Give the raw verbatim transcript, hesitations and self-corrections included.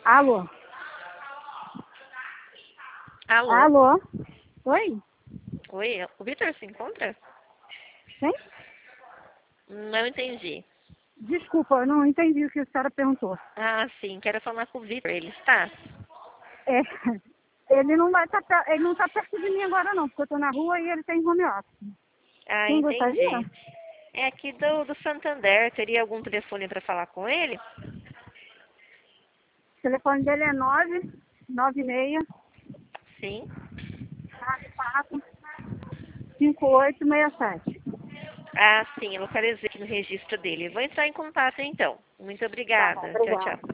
Alô? Alô? Alô? Oi? Oi, o Vitor se encontra? Quem? Não entendi. Desculpa, eu não entendi o que a senhora perguntou. Ah, sim, quero falar com o Vitor. Ele está? É, ele não vai tá, per- ele não tá perto de mim agora não, porque eu tô na rua e ele tem home office. Ah, Quem gostaria? entendi. É aqui do, do Santander. Teria algum telefone para falar com ele? O telefone dele é nove nove seis Sim. nove quatro cinco oito seis sete. Ah, sim, eu localizei aqui no registro dele. Vou entrar em contato então. Muito Tá bom, obrigada. Tchau, tchau. obrigada.